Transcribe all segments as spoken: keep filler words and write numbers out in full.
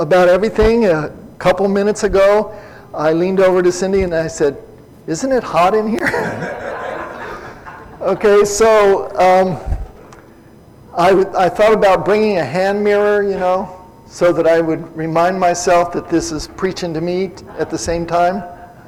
about everything. A couple minutes ago, I leaned over to Cindy and I said, "Isn't it hot in here?" Okay, so um, I, I thought about bringing a hand mirror, you know, so that I would remind myself that this is preaching to me at the same time.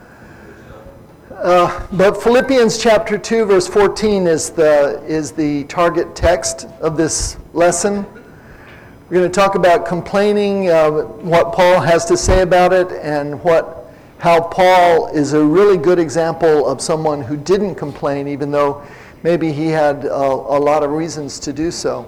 Uh, but Philippians chapter two, verse fourteen is the, is the target text of this lesson. We're going to talk about complaining, uh, what Paul has to say about it, and what how Paul is a really good example of someone who didn't complain, even though maybe he had a, a lot of reasons to do so.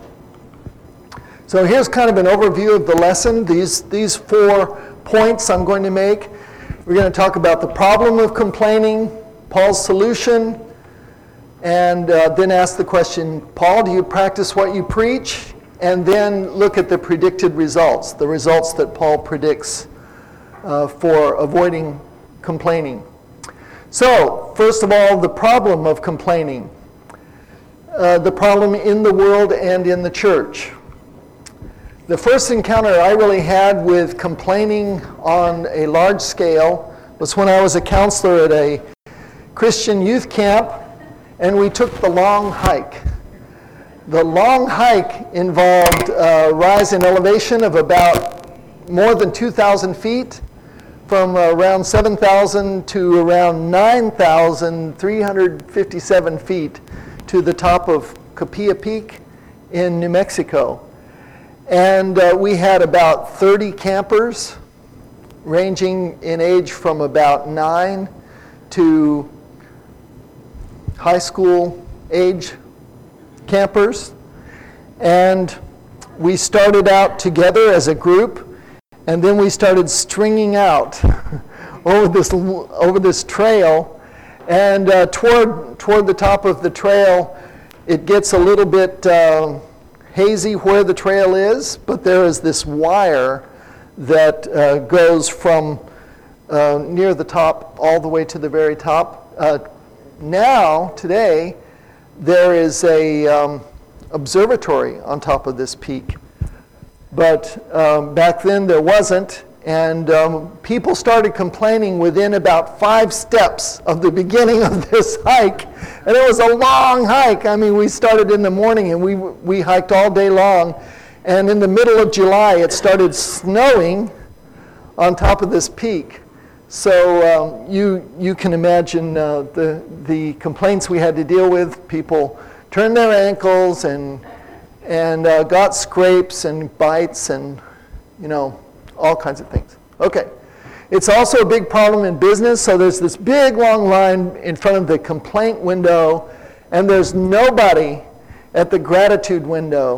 So here's kind of an overview of the lesson. These, these four points I'm going to make. We're going to talk about the problem of complaining, Paul's solution, and uh, then ask the question, Paul, do you practice what you preach? And then look at the predicted results, the results that Paul predicts uh, for avoiding complaining. So, first of all, the problem of complaining. Uh, the problem in the world and in the church. The first encounter I really had with complaining on a large scale was when I was a counselor at a Christian youth camp, and we took the long hike. The long hike involved a rise in elevation of about more than two thousand feet, from around seven thousand to around nine thousand three hundred fifty-seven feet to the top of Capilla Peak in New Mexico. And uh, we had about thirty campers, ranging in age from about nine to high school age campers. And we started out together as a group, and then we started stringing out over this over this trail. And uh, toward toward the top of the trail, it gets a little bit uh, hazy where the trail is, but there is this wire that uh, goes from uh, near the top all the way to the very top. Uh, now, today, there is a um, observatory on top of this peak, but um, back then there wasn't, and um, people started complaining within about five steps of the beginning of this hike, and it was a long hike. I mean, we started in the morning and we we hiked all day long, and in the middle of July it started snowing on top of this peak. So um, you you can imagine uh, the the complaints we had to deal with. People turned their ankles and and uh, got scrapes and bites and you know all kinds of things. Okay, it's also a big problem in business. So there's this big long line in front of the complaint window, and there's nobody at the gratitude window.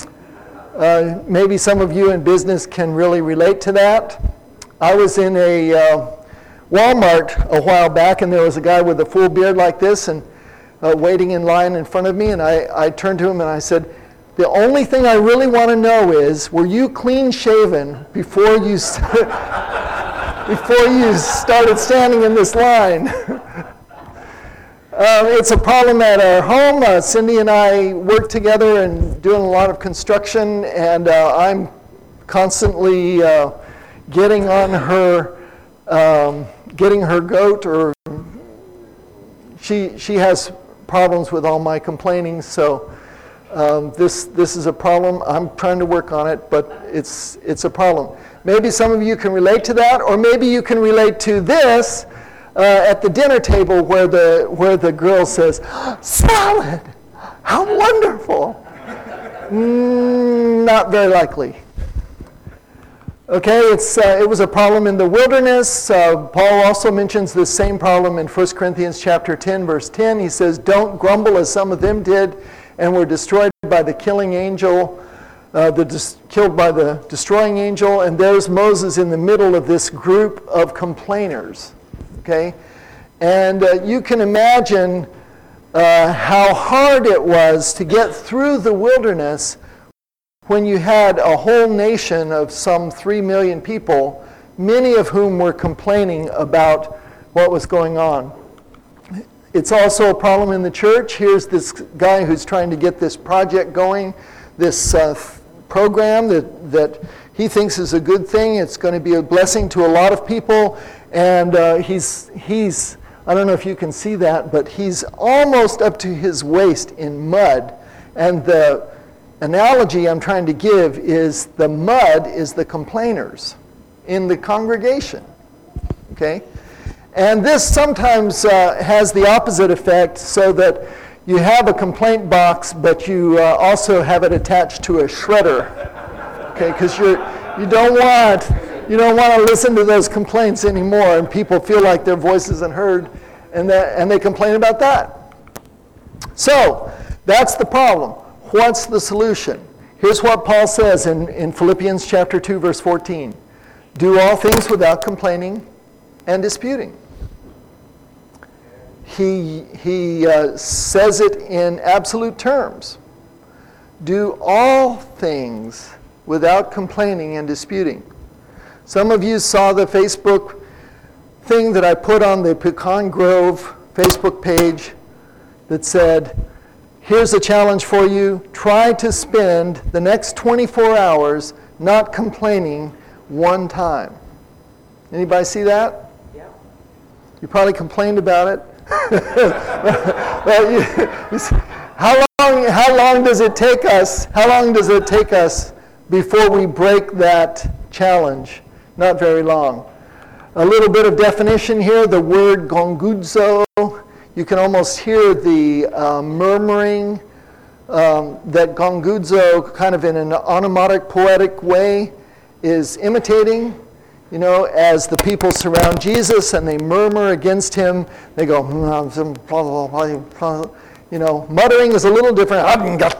Uh, maybe some of you in business can really relate to that. I was in a uh, Walmart a while back, and there was a guy with a full beard like this and uh, waiting in line in front of me, and I, I turned to him and I said, "The only thing I really want to know is, were you clean shaven before you st- before you started standing in this line?" Uh, it's a problem at our home. Uh, Cindy and I work together and doing a lot of construction, and uh, I'm constantly uh, getting on her, um, getting her goat, or she she has problems with all my complaining. So um, this this is a problem. I'm trying to work on it, but it's it's a problem. Maybe some of you can relate to that, or maybe you can relate to this. Uh, at the dinner table where the where the girl says, "Salad, how wonderful." mm, not very likely. Okay, it's uh, it was a problem in the wilderness. Uh, Paul also mentions this same problem in First Corinthians chapter ten, verse ten. He says, "Don't grumble as some of them did, and were destroyed by the killing angel." Uh, the dis- killed by the destroying angel. And there's Moses in the middle of this group of complainers. Okay, and uh, you can imagine uh, how hard it was to get through the wilderness when you had a whole nation of some three million people, many of whom were complaining about what was going on. It's also a problem in the church. Here's this guy who's trying to get this project going, this uh, program that, that he thinks is a good thing. It's going to be a blessing to a lot of people. And uh, he's, he's, I don't know if you can see that, but he's almost up to his waist in mud. And the analogy I'm trying to give is the mud is the complainers in the congregation. Okay? And this sometimes uh, has the opposite effect, so that you have a complaint box, but you uh, also have it attached to a shredder. Okay, because you you don't want you don't want to listen to those complaints anymore, and people feel like their voice isn't heard, and that, and they complain about that. So that's the problem. What's the solution? Here's what Paul says in, in Philippians chapter two, verse fourteen. Do all things without complaining and disputing. He, he uh, says it in absolute terms. Do all things without complaining and disputing. Some of you saw the Facebook thing that I put on the Pecan Grove Facebook page that said, here's a challenge for you. Try to spend the next twenty-four hours not complaining one time. Anybody see that? Yeah. You probably complained about it. Well, you, you, how long, how long does it take us? How long does it take us before we break that challenge? Not very long. A little bit of definition here. The word gongudzo. You can almost hear the uh, murmuring um, that gongudzo, kind of in an onomatopoeic poetic way, is imitating. You know, as the people surround Jesus and they murmur against him, they go, you know, muttering is a little different.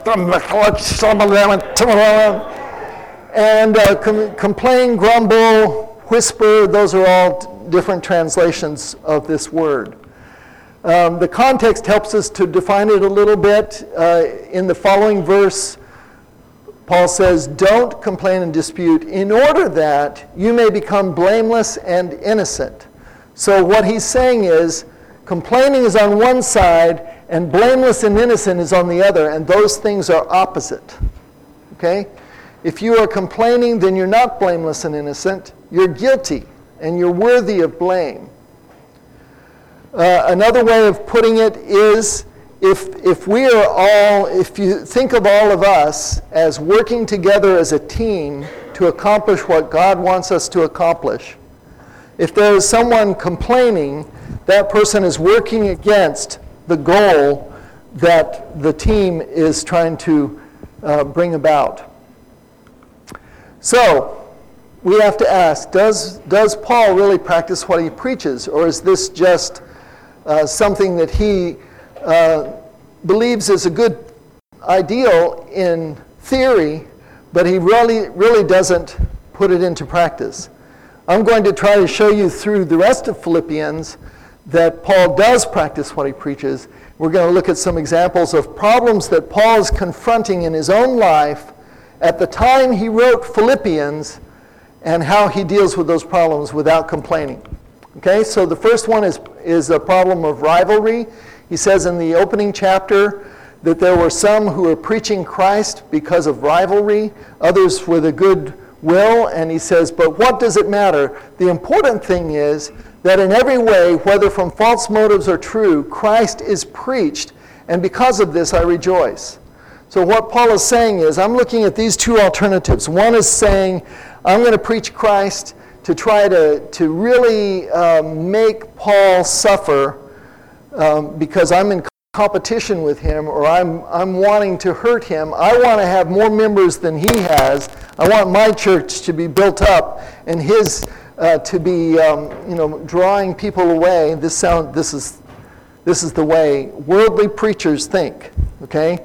And uh, com- complain, grumble, whisper, those are all different translations of this word. Um, the context helps us to define it a little bit. Uh, in the following verse, Paul says, don't complain and dispute in order that you may become blameless and innocent. So what he's saying is, complaining is on one side and blameless and innocent is on the other, and those things are opposite. Okay? If you are complaining, then you're not blameless and innocent. You're guilty, and you're worthy of blame. Uh, another way of putting it is, If if we are all, if you think of all of us as working together as a team to accomplish what God wants us to accomplish, if there is someone complaining, that person is working against the goal that the team is trying to uh, bring about. So, we have to ask, does, does Paul really practice what he preaches, or is this just uh, something that he Uh, believes is a good ideal in theory, but he really, really doesn't put it into practice? I'm going to try to show you through the rest of Philippians that Paul does practice what he preaches. We're going to look at some examples of problems that Paul is confronting in his own life at the time he wrote Philippians, and how he deals with those problems without complaining. Okay, so the first one is, is a problem of rivalry. He says in the opening chapter that there were some who were preaching Christ because of rivalry, others with a good will, and he says, but what does it matter? The important thing is that in every way, whether from false motives or true, Christ is preached, and because of this I rejoice. So what Paul is saying is, I'm looking at these two alternatives. One is saying, I'm going to preach Christ to try to, to really um, make Paul suffer Um, because I'm in competition with him, or I'm I'm wanting to hurt him. I want to have more members than he has. I want my church to be built up, and his uh, to be um, you know drawing people away. This sound this is this is the way worldly preachers think. Okay,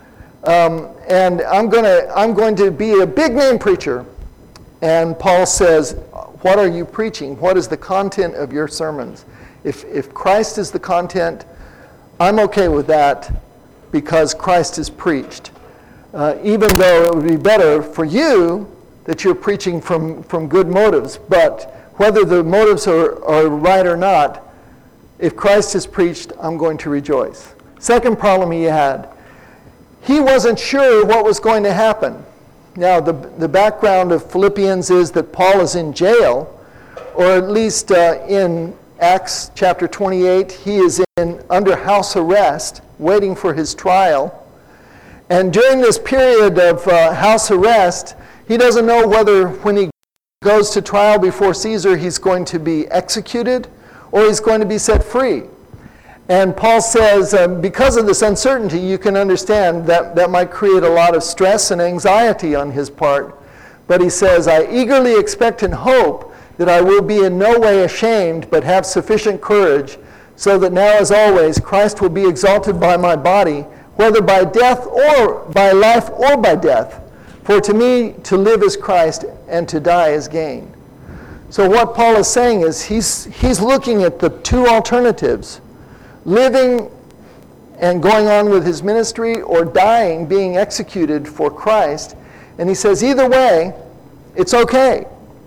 um, and I'm gonna I'm going to be a big name preacher. And Paul says, what are you preaching? What is the content of your sermons? If if Christ is the content, I'm okay with that because Christ is preached. Uh, even though it would be better for you that you're preaching from, from good motives. But whether the motives are, are right or not, if Christ is preached, I'm going to rejoice. Second problem he had, he wasn't sure what was going to happen. Now, the, the background of Philippians is that Paul is in jail, or at least uh, in Acts chapter twenty-eight, he is in under house arrest, waiting for his trial. And during this period of uh, house arrest, he doesn't know whether when he goes to trial before Caesar, he's going to be executed or he's going to be set free. And Paul says, um, because of this uncertainty, you can understand that that might create a lot of stress and anxiety on his part. But he says, I eagerly expect and hope that I will be in no way ashamed, but have sufficient courage, so that now, as always, Christ will be exalted by my body, whether by death or by life or by death. For to me, to live is Christ, and to die is gain. So what Paul is saying is he's, he's looking at the two alternatives, living and going on with his ministry, or dying, being executed for Christ. And he says, either way, it's okay.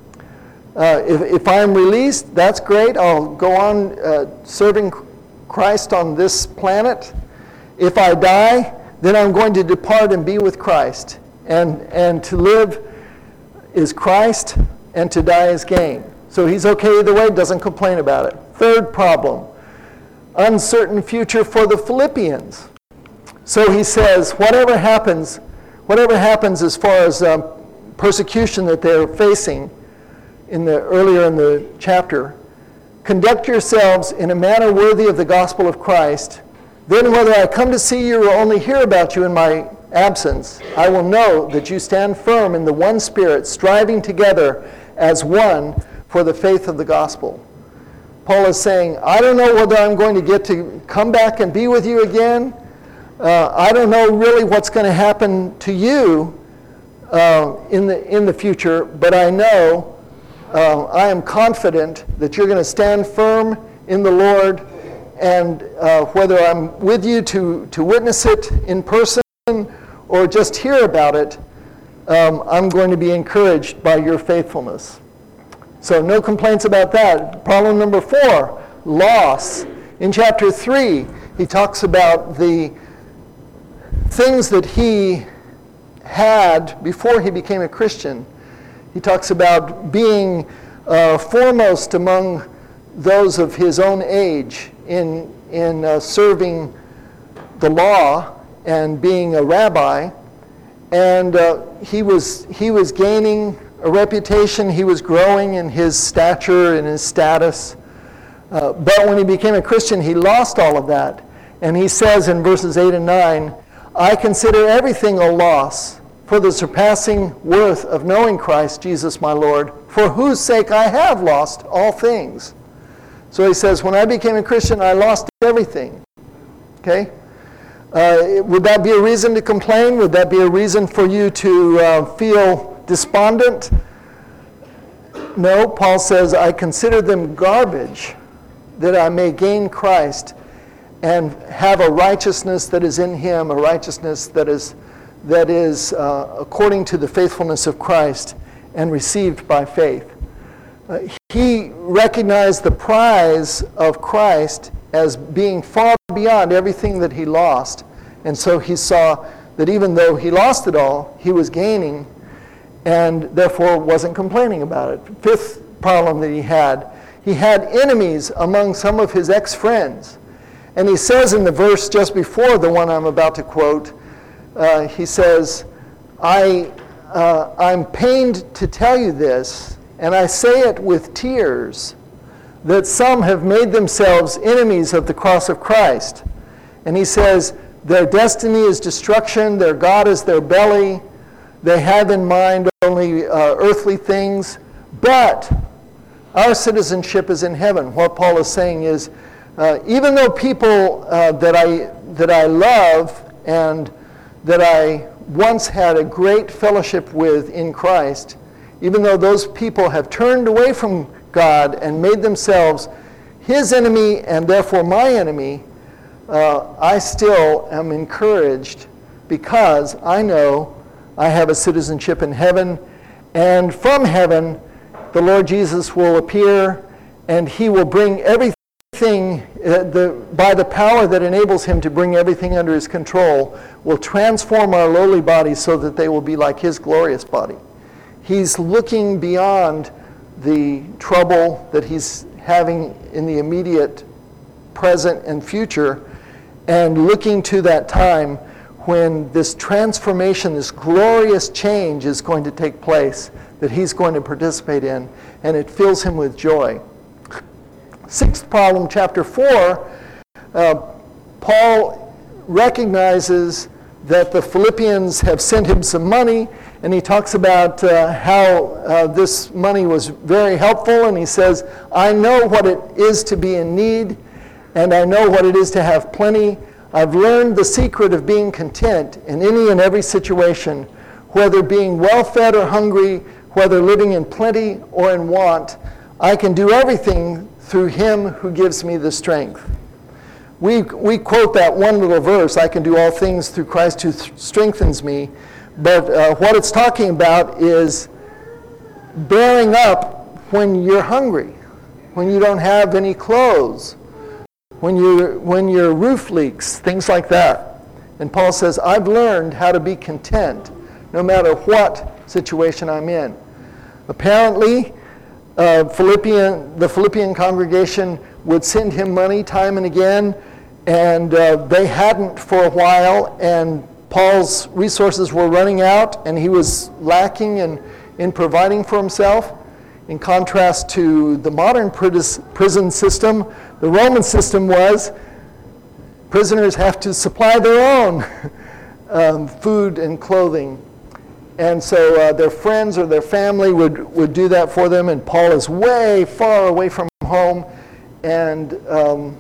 Uh, if, if I'm released, that's great. I'll go on uh, serving Christ on this planet. If I die, then I'm going to depart and be with Christ. And, and to live is Christ, and to die is gain. So he's okay either way, doesn't complain about it. Third problem, uncertain future for the Philippians. So he says, whatever happens, whatever happens as far as um, persecution that they're facing in the earlier in the chapter, conduct yourselves in a manner worthy of the gospel of Christ. Then whether I come to see you or only hear about you in my absence, I will know that you stand firm in the one Spirit, striving together as one for the faith of the gospel. Paul is saying, I don't know whether I'm going to get to come back and be with you again. Uh, I don't know really what's going to happen to you uh, in the in the future, but I know, uh, I am confident that you're going to stand firm in the Lord, and uh, whether I'm with you to, to witness it in person or just hear about it, um, I'm going to be encouraged by your faithfulness. So no complaints about that. Problem number four, loss. In chapter three, he talks about the things that he had before he became a Christian. He talks about being uh, foremost among those of his own age in, in uh, serving the law and being a rabbi. And uh, he was he was gaining a reputation. He was growing in his stature and his status. Uh, but when he became a Christian, he lost all of that. And he says in verses eight and nine, I consider everything a loss for the surpassing worth of knowing Christ Jesus my Lord, for whose sake I have lost all things. So he says, when I became a Christian, I lost everything. Okay? Uh, would that be a reason to complain? Would that be a reason for you to uh, feel despondent? No, Paul says, I consider them garbage, that I may gain Christ and have a righteousness that is in him, a righteousness that is that is uh, according to the faithfulness of Christ and received by faith. Uh, he recognized the prize of Christ as being far beyond everything that he lost. And so he saw that even though he lost it all, he was gaining, and therefore wasn't complaining about it. Fifth problem that he had, he had enemies among some of his ex-friends. And he says in the verse just before the one I'm about to quote, uh, he says, I, uh, I'm pained to tell you this, and I say it with tears, that some have made themselves enemies of the cross of Christ. And he says, their destiny is destruction, their God is their belly, they have in mind only uh, earthly things, but our citizenship is in heaven. What Paul is saying is, uh, even though people uh, that I that I love and that I once had a great fellowship with in Christ, even though those people have turned away from God and made themselves his enemy and therefore my enemy, uh, I still am encouraged because I know I have a citizenship in heaven, and from heaven the Lord Jesus will appear and he will bring everything uh, the, by the power that enables him to bring everything under his control, will transform our lowly bodies so that they will be like his glorious body. He's looking beyond the trouble that he's having in the immediate present and future, and looking to that time when this transformation, this glorious change is going to take place that he's going to participate in, and it fills him with joy. Sixth problem, chapter four, uh, Paul recognizes that the Philippians have sent him some money, and he talks about uh, how uh, this money was very helpful, and he says, I know what it is to be in need, and I know what it is to have plenty. I've learned the secret of being content in any and every situation, whether being well-fed or hungry, whether living in plenty or in want. I can do everything through him who gives me the strength. We, we quote that one little verse, I can do all things through Christ who th- strengthens me. But uh, what it's talking about is bearing up when you're hungry, when you don't have any clothes, when, you, when your roof leaks, things like that. And Paul says, I've learned how to be content no matter what situation I'm in. Apparently, uh, Philippian, the Philippian congregation would send him money time and again, and uh, they hadn't for a while, and Paul's resources were running out, and he was lacking in, in providing for himself. In contrast to the modern prison system, the Roman system was prisoners have to supply their own um, food and clothing. And so uh, their friends or their family would, would do that for them, and Paul is way far away from home. And um,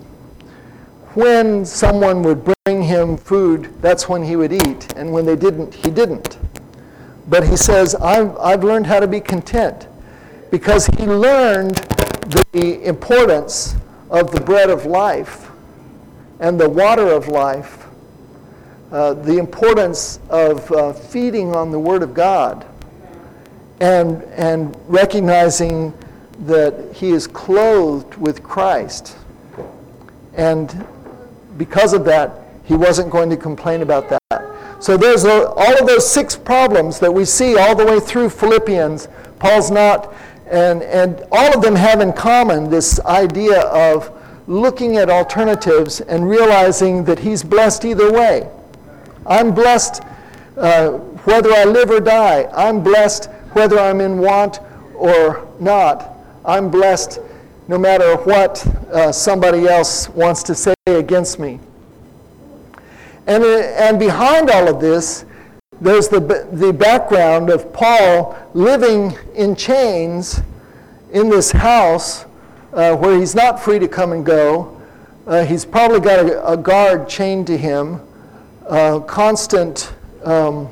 when someone would bring him food, that's when he would eat. And when they didn't, he didn't. But he says, I've, I've learned how to be content, because he learned the importance of the bread of life and the water of life. Uh, the importance of uh, feeding on the Word of God, and, and recognizing that he is clothed with Christ. And because of that, he wasn't going to complain about that. So there's a, all of those six problems that we see all the way through Philippians. Paul's not, and, and all of them have in common this idea of looking at alternatives and realizing that he's blessed either way. I'm blessed uh, whether I live or die. I'm blessed whether I'm in want or not. I'm blessed no matter what uh, somebody else wants to say against me. And, uh, and behind all of this, there's the, the background of Paul living in chains in this house uh, where he's not free to come and go. Uh, he's probably got a, a guard chained to him. Uh, constant um,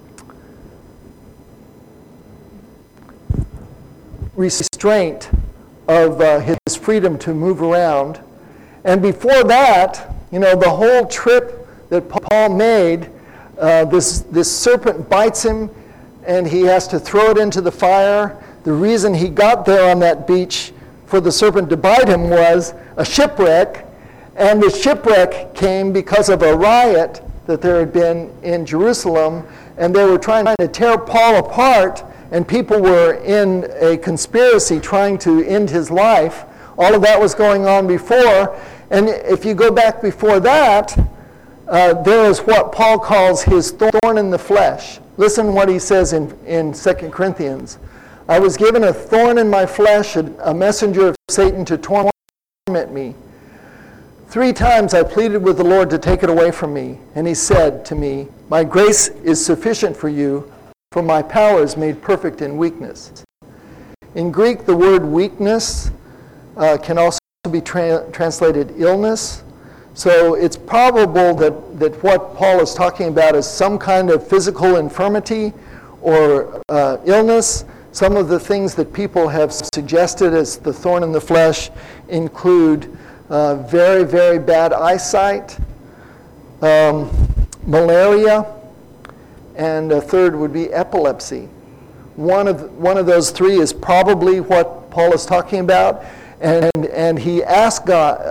restraint of uh, his freedom to move around. And before that, you know, the whole trip that Paul made, uh, this, this serpent bites him, and he has to throw it into the fire. The reason he got there on that beach for the serpent to bite him was a shipwreck, and the shipwreck came because of a riot that there had been in Jerusalem, and they were trying to tear Paul apart, and people were in a conspiracy trying to end his life. All of that was going on before, and if you go back before that, uh, there is what Paul calls his thorn in the flesh. Listen what he says in, in Second Corinthians. I was given a thorn in my flesh, a, a messenger of Satan to torment me. Three times I pleaded with the Lord to take it away from me, and he said to me, my grace is sufficient for you, for my power is made perfect in weakness. In Greek, the word weakness uh, can also be tra- translated illness. So it's probable that, that what Paul is talking about is some kind of physical infirmity or uh, illness. Some of the things that people have suggested as the thorn in the flesh include Uh, very, very bad eyesight, um, malaria, and a third would be epilepsy. One of one of those three is probably what Paul is talking about, and and he asked God,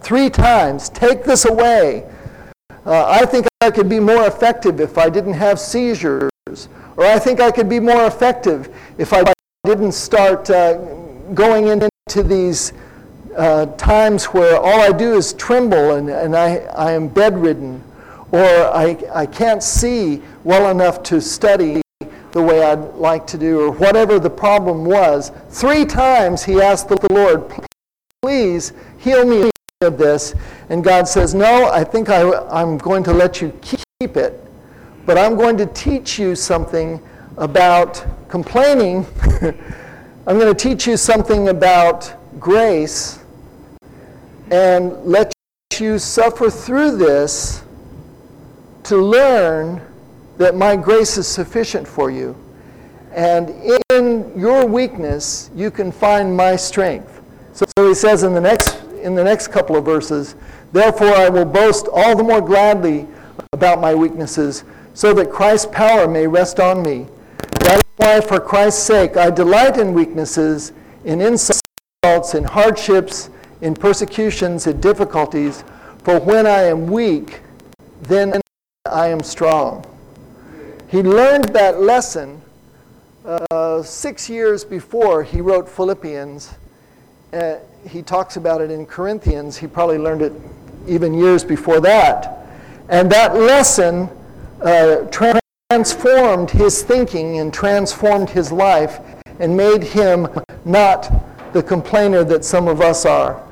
Three times, take this away. Uh, I think I could be more effective if I didn't have seizures. Or I think I could be more effective if I didn't start uh, going into these uh, times where all I do is tremble and, and I, I am bedridden. Or I, I can't see well enough to study the way I'd like to do, or whatever the problem was. Three times he asked the Lord, please heal me of this. And God says, no, I think I, I'm going to let you keep it, but I'm going to teach you something about complaining. I'm going to teach you something about grace and let you suffer through this to learn that my grace is sufficient for you. And in your weakness, you can find my strength. So, so he says in the next in the next couple of verses, therefore I will boast all the more gladly about my weaknesses, so that Christ's power may rest on me. That is why, for Christ's sake, I delight in weaknesses, in insults, in hardships, in persecutions, in difficulties. For when I am weak, then I am strong. He learned that lesson uh, six years before he wrote Philippians. Uh, he talks about it in Corinthians. He probably learned it even years before that. And that lesson uh, transformed his thinking and transformed his life and made him not the complainer that some of us are.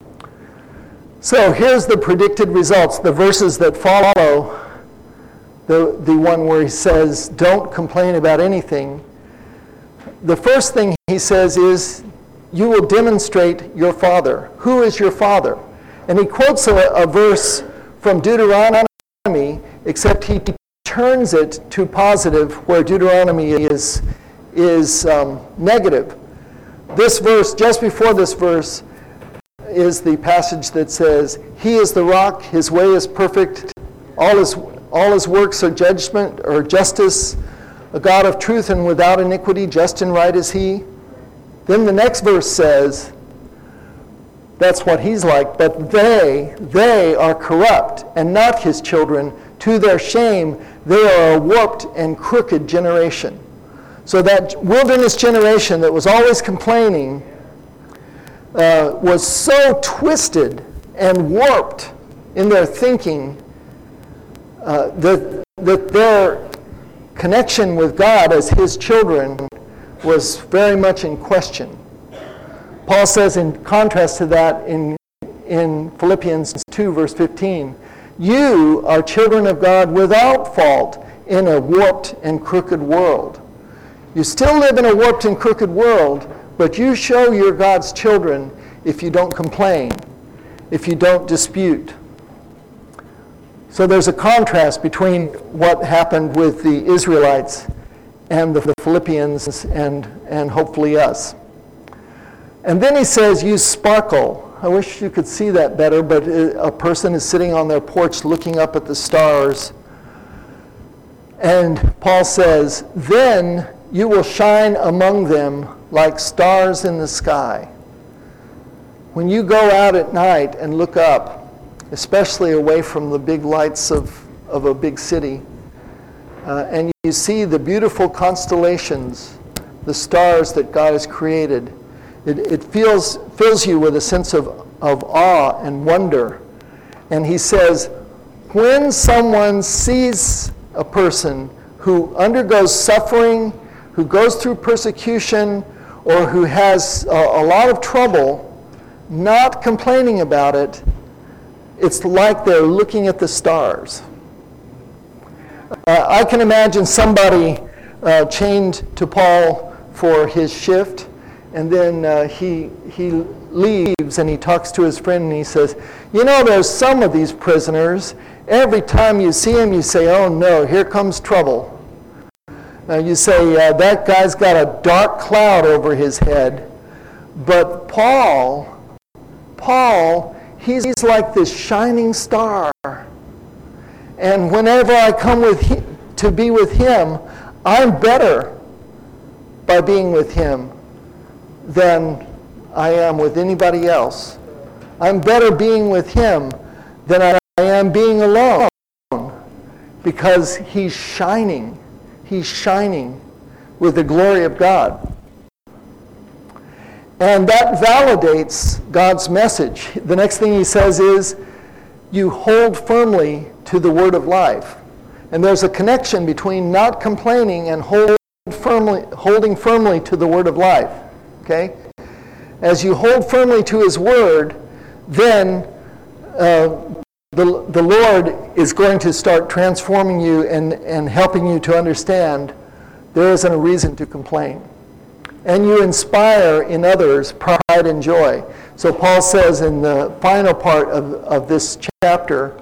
So here's the predicted results, the verses that follow the, the one where he says, don't complain about anything. The first thing he says is, you will demonstrate your father. Who is your father? And he quotes a, a verse from Deuteronomy, except he turns it to positive, where Deuteronomy is, is um, negative. This verse, just before this verse, is the passage that says, he is the rock, his way is perfect, all his, all his works are judgment or justice, a God of truth and without iniquity, just and right is he. Then the next verse says, that's what he's like, but they, they are corrupt and not his children. To their shame, they are a warped and crooked generation. So that wilderness generation that was always complaining uh, was so twisted and warped in their thinking uh, that, that their connection with God as his children was very much in question. Paul says in contrast to that in, in Philippians two, verse fifteen, you are children of God without fault in a warped and crooked world. You still live in a warped and crooked world, but you show you're God's children if you don't complain, if you don't dispute. So there's a contrast between what happened with the Israelites and the Philippians and, and hopefully us. And then he says, you sparkle. I wish you could see that better, but a person is sitting on their porch looking up at the stars. And Paul says, then you will shine among them like stars in the sky. When you go out at night and look up, especially away from the big lights of, of a big city, uh, and you see the beautiful constellations, the stars that God has created, it, it feels, fills you with a sense of, of awe and wonder. And he says, when someone sees a person who undergoes suffering, who goes through persecution, or who has a, a lot of trouble, not complaining about it, it's like they're looking at the stars. Uh, I can imagine somebody uh, chained to Paul for his shift, and then uh, he, he leaves and he talks to his friend and he says, you know, there's some of these prisoners, every time you see him you say, oh no, here comes trouble. Uh, you say, uh, that guy's got a dark cloud over his head. But Paul, Paul, he's like this shining star. And whenever I come with he, to be with him, I'm better by being with him than I am with anybody else. I'm better being with him than I am being alone, because he's shining. He's shining with the glory of God. And that validates God's message. The next thing he says is, you hold firmly to the word of life. And there's a connection between not complaining and hold firmly, holding firmly to the word of life. Okay? As you hold firmly to his word, then uh, the, the Lord is going to start transforming you and, and helping you to understand there isn't a reason to complain. And you inspire in others pride and joy. So Paul says in the final part of, of this chapter,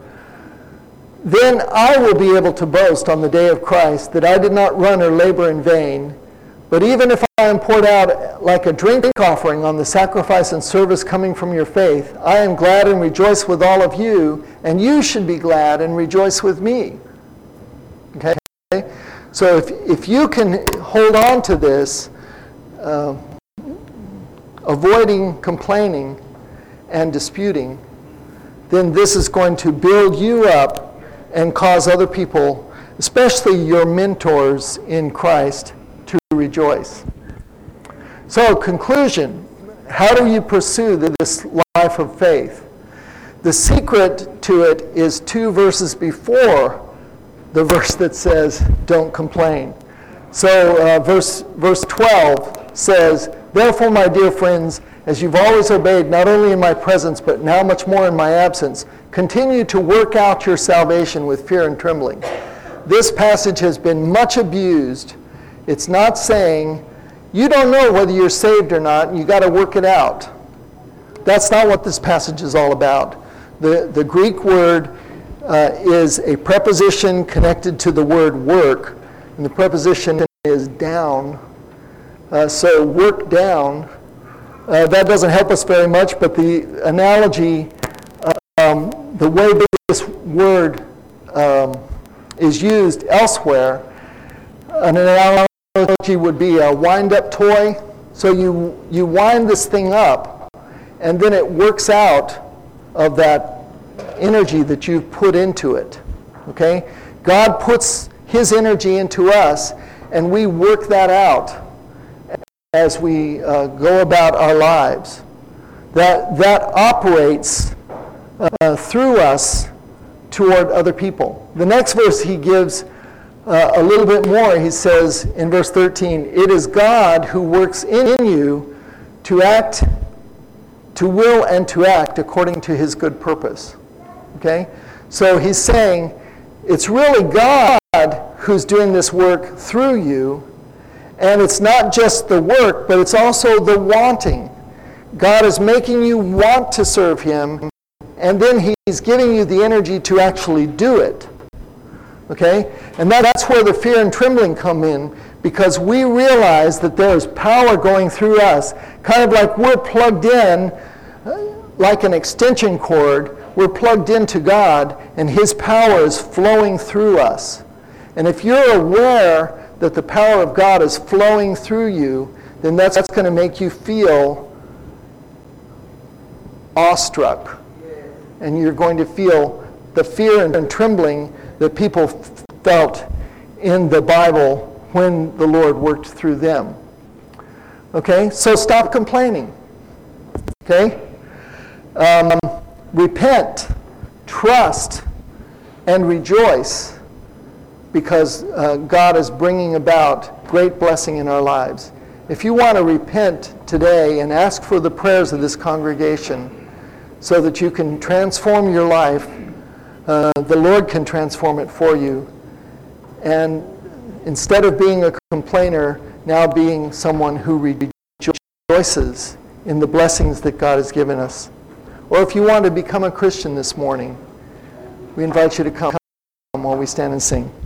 then I will be able to boast on the day of Christ that I did not run or labor in vain. But even if I am poured out like a drink offering on the sacrifice and service coming from your faith, I am glad and rejoice with all of you, and you should be glad and rejoice with me. Okay? So if, if you can hold on to this, uh, avoiding complaining and disputing, then this is going to build you up and cause other people, especially your mentors in Christ, to rejoice. So, conclusion, how do you pursue this life of faith? The secret to it is two verses before the verse that says, don't complain. So, uh, verse, verse twelve says, therefore, my dear friends, as you've always obeyed, not only in my presence, but now much more in my absence, continue to work out your salvation with fear and trembling. This passage has been much abused. It's not saying, you don't know whether you're saved or not, and you got to work it out. That's not what this passage is all about. The, the Greek word uh, is a preposition connected to the word work, and the preposition is down. Uh, so work down. Uh, that doesn't help us very much, but the analogy, um, the way this word um, is used elsewhere, an analogy would be a wind-up toy. So you, you wind this thing up, and then it works out of that energy that you've put into it. Okay? God puts his energy into us, and we work that out as we uh, go about our lives. That, that operates uh, through us toward other people. The next verse he gives uh, a little bit more. He says in verse thirteen, it is God who works in you to act, to will and to act according to his good purpose. Okay? So he's saying it's really God who's doing this work through you. And it's not just the work, but it's also the wanting. God is making you want to serve him, and then he's giving you the energy to actually do it. Okay? And that, that's where the fear and trembling come in, because we realize that there is power going through us, kind of like we're plugged in, like an extension cord. We're plugged into God, and his power is flowing through us. And if you're aware that the power of God is flowing through you, then that's, that's going to make you feel awestruck. And you're going to feel the fear and trembling that people f- felt in the Bible when the Lord worked through them. Okay? So stop complaining. Okay? Um, repent, trust, and rejoice, because uh, God is bringing about great blessing in our lives. If you want to repent today and ask for the prayers of this congregation so that you can transform your life, uh, the Lord can transform it for you. And instead of being a complainer, now being someone who rejoices in the blessings that God has given us. Or if you want to become a Christian this morning, we invite you to come while we stand and sing.